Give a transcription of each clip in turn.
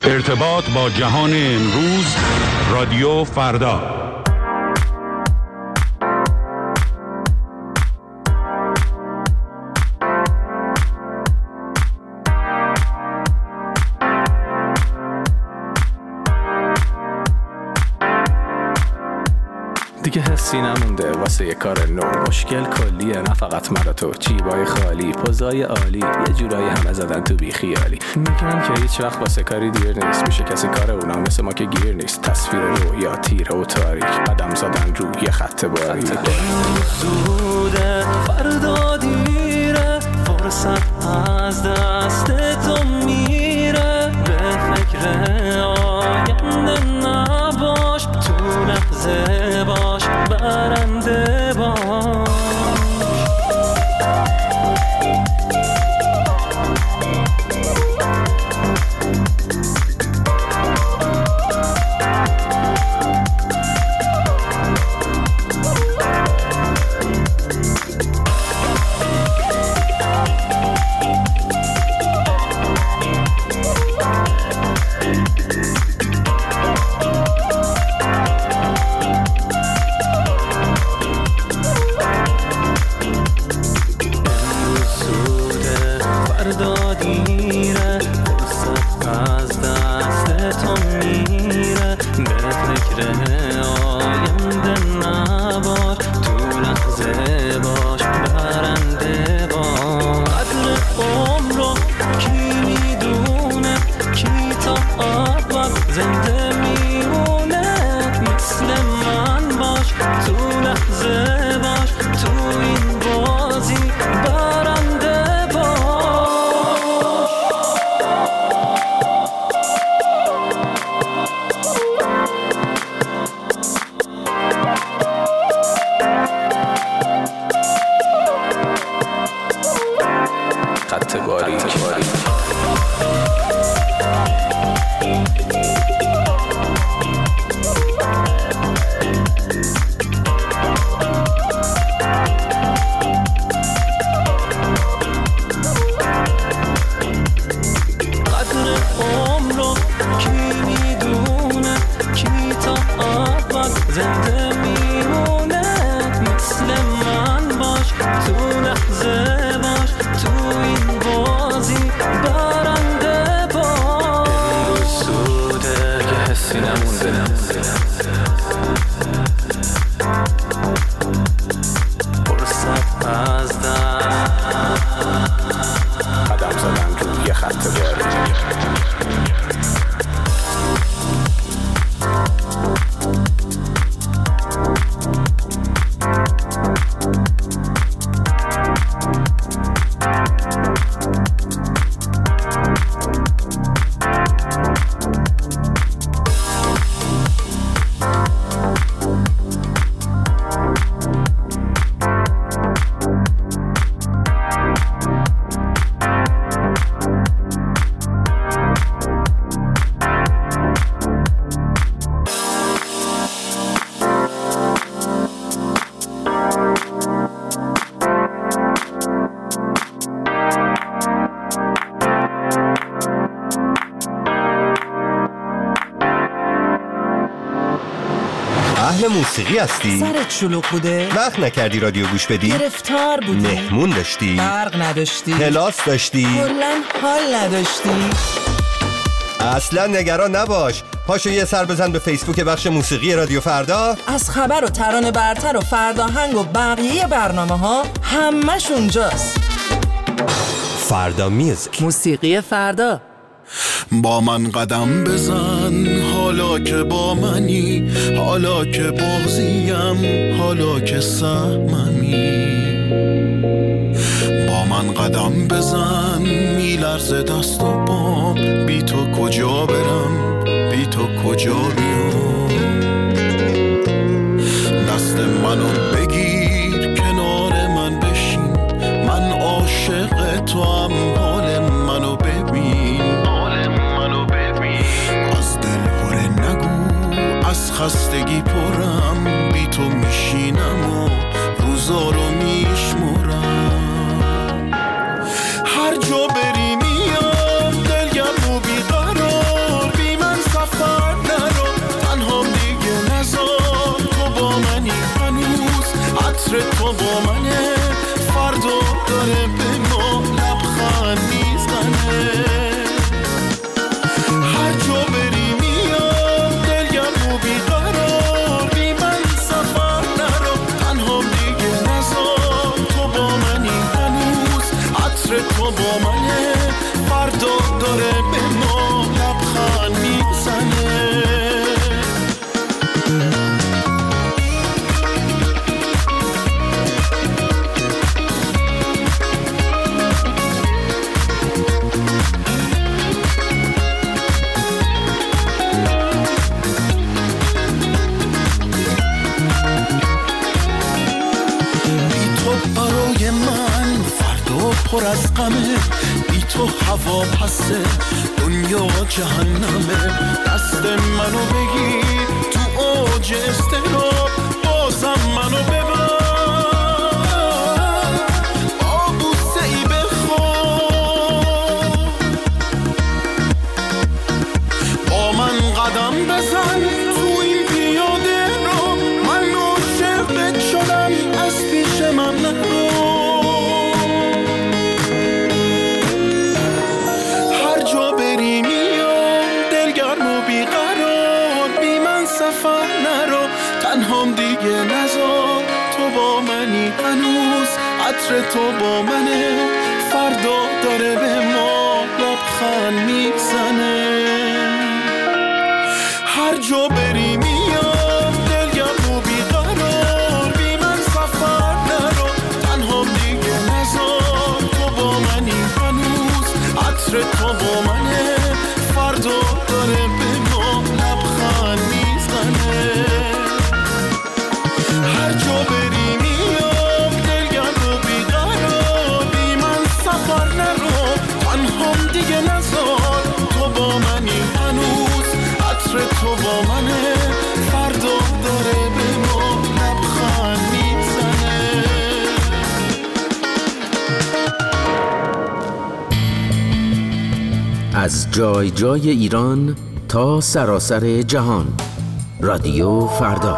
ارتباط با جهان امروز، رادیو فردا. دیگه حسی نمونده واسه یه کار نو، مشکل کلیه نه فقط من و تو، جیبای خالی، پوزای عالی، یه جورایی همه زدن تو بی خیالی. میگن که هیچ وقت واسه کاری دیر نیست، میشه کسی کار اونا مثل ما که گیر نیست. تصویر رویا تیره و تاریک، قدم زدن رو یه خط باریک. زوده فردا دیره، فرصت از دست تو میره، به فکر آینده نباش، تو لحظه باش، برنده باش. موسیقی هستی؟ سرت شلوغ بوده؟ وقت نکردی رادیو گوش بدی؟ گرفتار بودی؟ مهمون داشتی؟ برق نداشتی؟ کلاس داشتی؟ کلاً حال نداشتی؟ اصلا نگران نباش، پاشو یه سر بزن به فیسبوک بخش موسیقی رادیو فردا. از خبر و ترانه برتر و فرداهنگ و بقیه برنامه ها همش اونجاست. فردا میوزیک، موسیقی فردا. با من قدم بزن حالا که با منی، حالا که بازیم، حالا که سهممی. با من قدم بزن میلرزه دست و پام، بی تو کجا برم، بی تو کجا بیام. دست منو بگیر کنار من بشین، من عاشق تو هم، حال منو ببین، از دل هره نگو، از خستگی پرم، بی تو میشینم و روزا رو میشمرم. هر جا بری میام دلگم و بیقرار، پر از غمه، بی تو هوا پسه دنیا جهنمه. دست منو بگیر تو اوج استراب، بازم منو ببر با بوسه ای بخواب. با من قدم بزن تو این پیاده رو، من عاشقت شدم از پیش من نرو. هر جا بری میام دلگرم و بیقرار، بی من سفر نرو، تنهام دیگه نذار. تو با منی هنوز، عطر تو با منه، فردا داره به ما لبخند میزنه. هر جا بری میام دلگرم و بیقرار، بی من سفر نرو، تنهام دیگه نذار. تو با منی هنوز، عطر تو با منه، فردا داره به ما لبخند میزنه. هر جا بری میام دلگرم و بیقرار، بی من سفر نرو، تنهام دیگه نذار. تو با منی هنوز، عطر تو با منه، فردا داره به ما لبخند میزنه. از جای جای ایران تا سراسر جهان، رادیو فردا.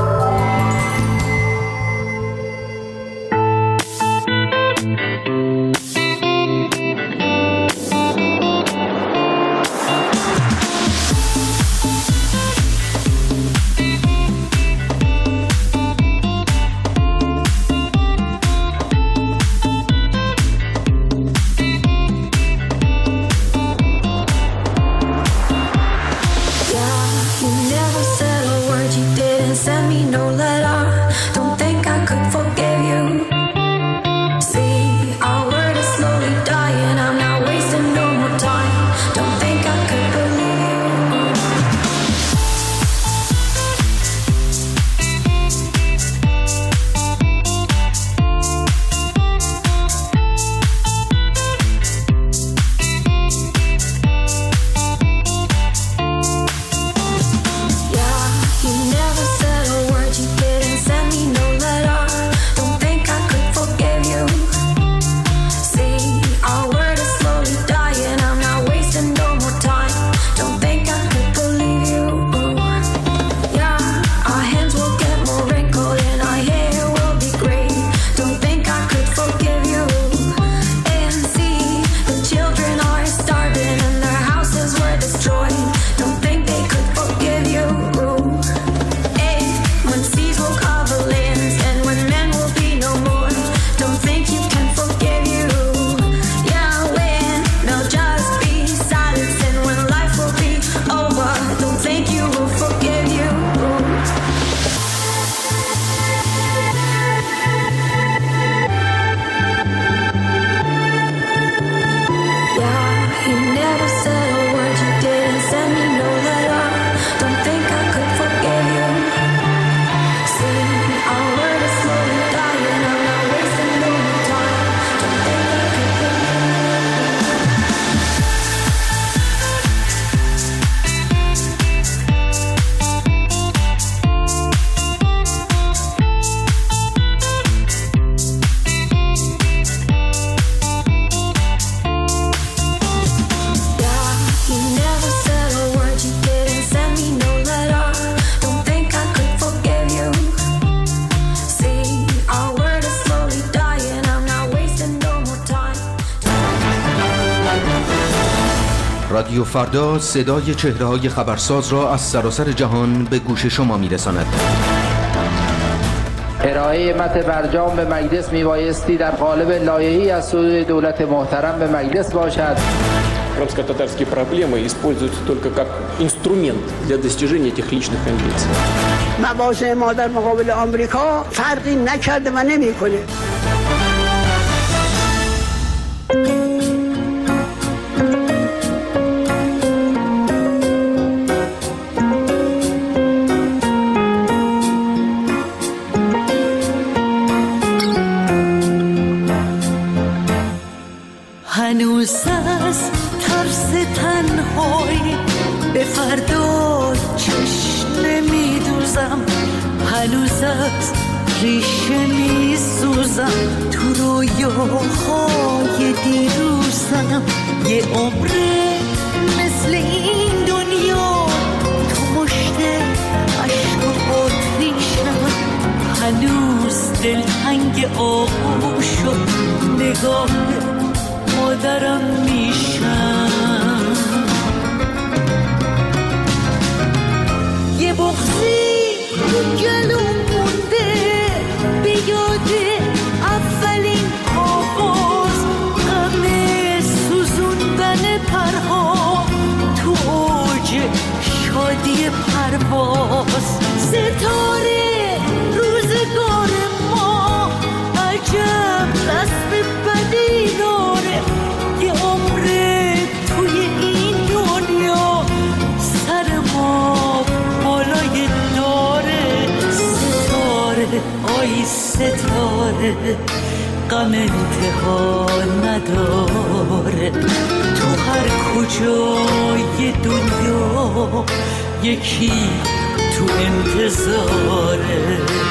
رادیو فردا صدای چهره‌های خبرساز را از سراسر جهان به گوش شما می‌رساند. ارائه متن برجام به مجلس میبایستی در قالب لایحه‌ای از سوی دولت محترم به مجلس باشد. Крымско-татарские проблемы используются только как инструмент для достижения этих личных амбиций. مواضع ما در مقابل آمریکا فرقی نکرده و نمی‌کنه. پای به فردا چشم نمیدوزم، هنوز از ریشه میسوزم، تو رویاهای دیروزم. یه عمره مثل این دنیا تو مشت عشق و آتیشم، هنوز دلتنگ آغوش و نگاه مادرم میشم. یه بغضی تو گلوم مونده به یاد اولین آواز، غم سوزوندن پرها تو اوج شادی پرواز. ستاره روزگار ما عجب رسم بدی داره، یه عمره توی این دنیا سر ما بالای داره. ستاره آی ستاره غم انتها نداره، تو هر کجای دنیا یکی تو انتظاره.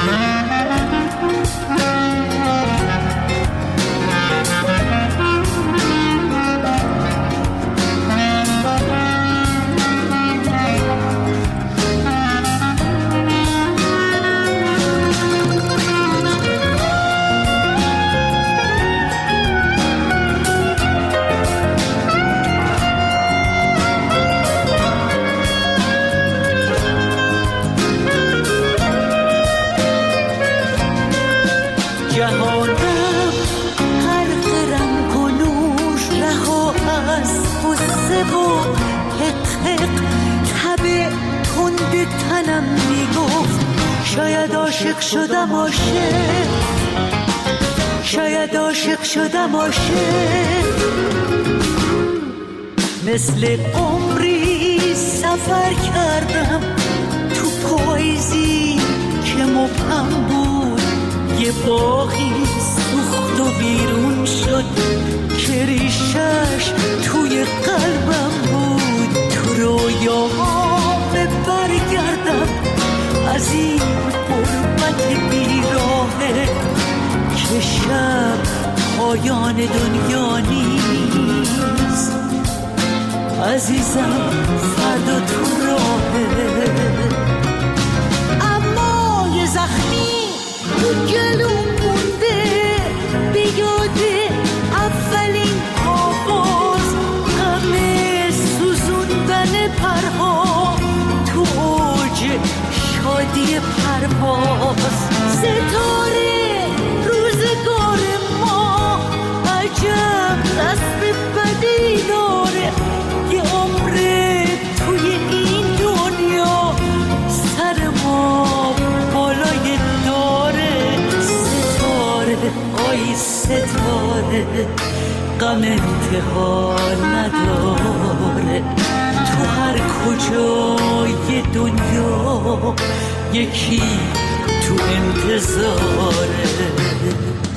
جهانم غرق رنگ و نور، رها از غصه و حقق، تب تند تنم میگفت شاید عاشق شدم، عاشق شاید عاشق شدم، عاشق. مثل عمری سفر کردم تو پاییزی که مبهم بود، یه باغی سوخت و بیرون شد که ریشش توی قلبم بود. تو رویاهام برگردم از این غربت بیراهه که شب پایان دنیا نیست. عزیزم فردا تو راهه، اما یه زخمی تو گلوم مونده به یاد اولین آواز، غم سوزوندن پرها تو اوج شادی پرواز. ستاره روزگار ما عجب رسم بدی داره، یه عمره توی این دنیا سر ما بالای داره. ستاره آی ستاره غم انتها نداره، تو هر کجای دنیا یکی تو انتظاره.